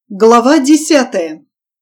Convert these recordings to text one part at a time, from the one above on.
Глава 10.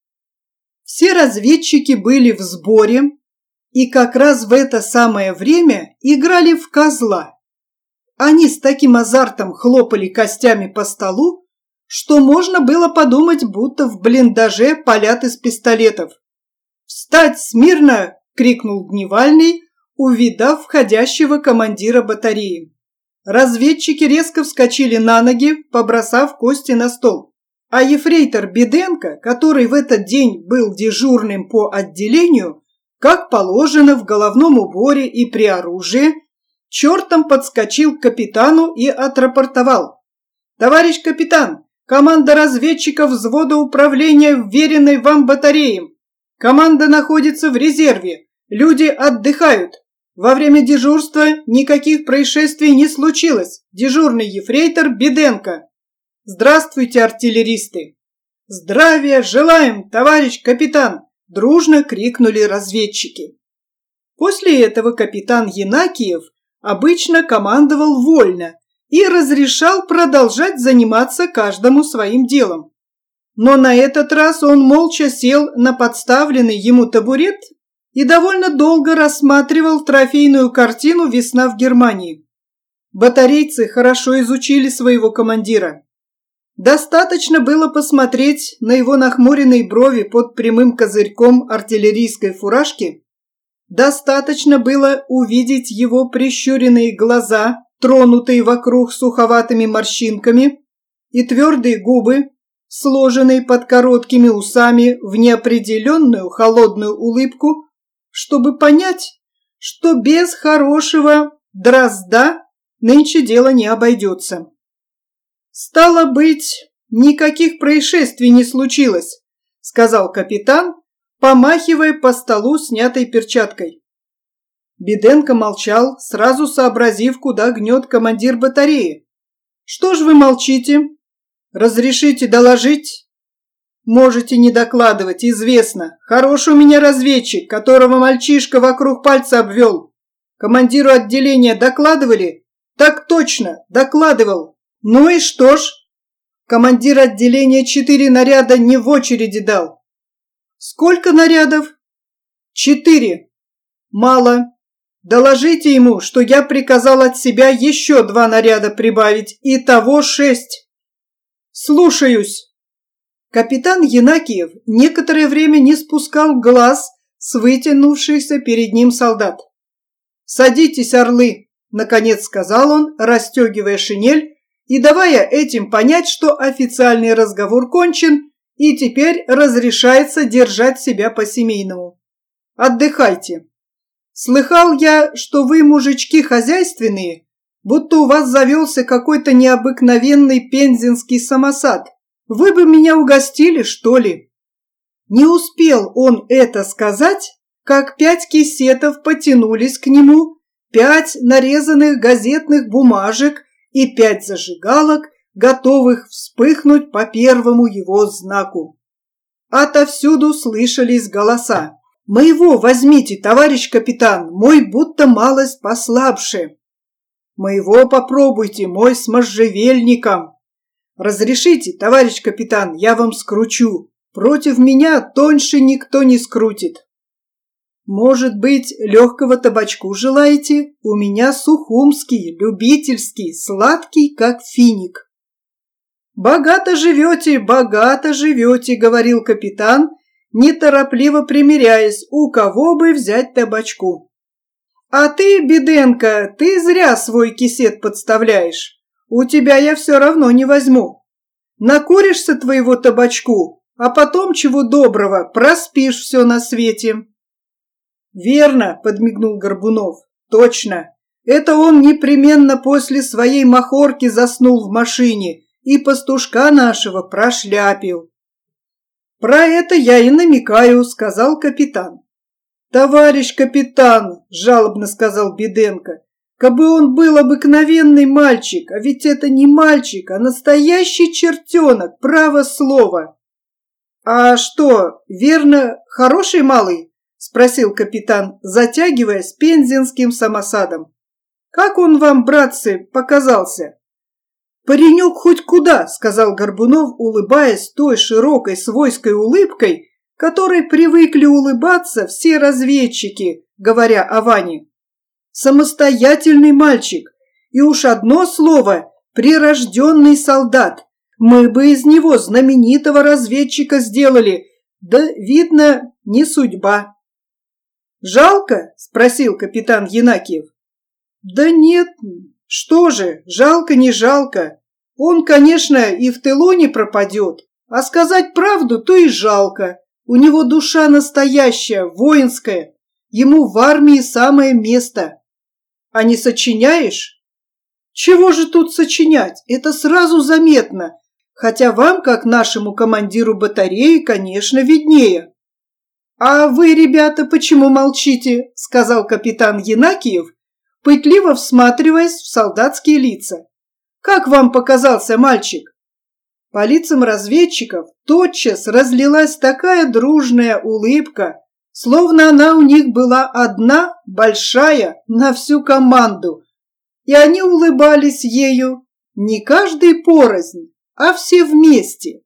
Все разведчики были в сборе и как раз в это самое время играли в козла. Они с таким азартом хлопали костями по столу, что можно было подумать, будто в блиндаже палят из пистолетов. «Встать смирно!» – крикнул Дневальный, увидав входящего командира батареи. Разведчики резко вскочили на ноги, побросав кости на стол. А ефрейтор Беденко, который в этот день был дежурным по отделению, как положено в головном уборе и при оружии, чертом подскочил к капитану и отрапортовал. «Товарищ капитан, команда разведчиков взвода управления вверенной вам батареи. Команда находится в резерве, люди отдыхают. Во время дежурства никаких происшествий не случилось. Дежурный ефрейтор Беденко». «Здравствуйте, артиллеристы!» «Здравия желаем, товарищ капитан!» – дружно крикнули разведчики. После этого капитан Янакиев обычно командовал вольно и разрешал продолжать заниматься каждому своим делом. Но на этот раз он молча сел на подставленный ему табурет и довольно долго рассматривал трофейную картину «Весна в Германии». Батарейцы хорошо изучили своего командира. Достаточно было посмотреть на его нахмуренные брови под прямым козырьком артиллерийской фуражки. Достаточно было увидеть его прищуренные глаза, тронутые вокруг суховатыми морщинками, и твердые губы, сложенные под короткими усами в неопределенную холодную улыбку, чтобы понять, что без хорошего дрозда нынче дело не обойдется. «Стало быть, никаких происшествий не случилось», – сказал капитан, помахивая по столу снятой перчаткой. Беденко молчал, сразу сообразив, куда гнет командир батареи. «Что ж вы молчите? Разрешите доложить?» «Можете не докладывать, известно. Хороший у меня разведчик, которого мальчишка вокруг пальца обвел. Командиру отделения докладывали?» «Так точно, докладывал. Ну и что ж? Командир отделения 4 наряда не в очереди дал». «Сколько нарядов?» 4. «Мало. Доложите ему, что я приказал от себя еще 2 наряда прибавить, итого 6. «Слушаюсь». Капитан Янакиев некоторое время не спускал глаз с вытянувшихся перед ним солдат. «Садитесь, орлы», — наконец сказал он, расстегивая шинель и давая этим понять, что официальный разговор кончен и теперь разрешается держать себя по-семейному. «Отдыхайте. Слыхал я, что вы, мужички, хозяйственные, будто у вас завелся какой-то необыкновенный пензенский самосад. Вы бы меня угостили, что ли?» Не успел он это сказать, как 5 кисетов потянулись к нему, 5 нарезанных газетных бумажек и 5 зажигалок, готовых вспыхнуть по первому его знаку. Отовсюду слышались голоса. «Моего возьмите, товарищ капитан, мой будто малость послабше». «Моего попробуйте, мой с можжевельником». «Разрешите, товарищ капитан, я вам скручу. Против меня тоньше никто не скрутит». «Может быть, легкого табачку желаете? У меня сухумский, любительский, сладкий, как финик». богато живете», — говорил капитан, неторопливо примиряясь, у кого бы взять табачку. «А ты, Беденко, ты зря свой кисет подставляешь. У тебя я все равно не возьму. Накуришься твоего табачку, а потом, чего доброго, проспишь все на свете». «Верно», — подмигнул Горбунов. «Точно. Это он непременно после своей махорки заснул в машине и пастушка нашего прошляпил». «Про это я и намекаю», — сказал капитан. «Товарищ капитан», — жалобно сказал Беденко, «кабы он был обыкновенный мальчик, а ведь это не мальчик, а настоящий чертенок, право слово». «А что, верно, хороший малый?» — спросил капитан, затягиваясь пензенским самосадом. «Как он вам, братцы, показался?» «Паренек хоть куда», — сказал Горбунов, улыбаясь той широкой свойской улыбкой, которой привыкли улыбаться все разведчики, говоря о Ване. «Самостоятельный мальчик, и уж одно слово — прирожденный солдат. Мы бы из него знаменитого разведчика сделали, да, видно, не судьба». «Жалко?» — спросил капитан Янакиев. «Да нет, что же, жалко не жалко. Он, конечно, и в тылу не пропадет, а сказать правду, то и жалко. У него душа настоящая, воинская, ему в армии самое место. А не сочиняешь? Чего же тут сочинять? Это сразу заметно, хотя вам, как нашему командиру батареи, конечно, виднее». «А вы, ребята, почему молчите?» — сказал капитан Янакиев, пытливо всматриваясь в солдатские лица. «Как вам показался мальчик?» По лицам разведчиков тотчас разлилась такая дружная улыбка, словно она у них была одна, большая, на всю команду, и они улыбались ею не каждый порознь, а все вместе.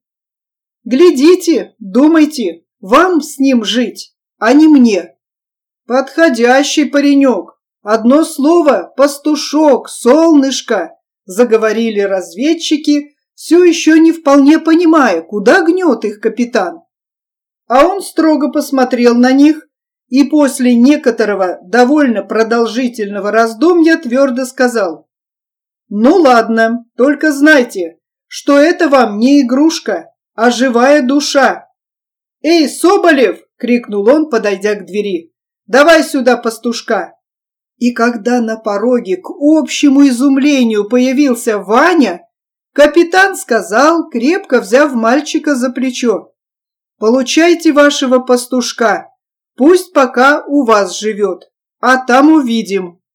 «Глядите, думайте, вам с ним жить, а не мне. Подходящий паренек. Одно слово — пастушок, солнышко», — заговорили разведчики, все еще не вполне понимая, куда гнет их капитан. А он строго посмотрел на них и после некоторого довольно продолжительного раздумья твердо сказал: «Ну ладно, только знайте, что это вам не игрушка, а живая душа. Эй, Соболев!» — крикнул он, подойдя к двери. «Давай сюда пастушка!» И когда на пороге к общему изумлению появился Ваня, капитан сказал, крепко взяв мальчика за плечо: «Получайте вашего пастушка, пусть пока у вас живет, а там увидим».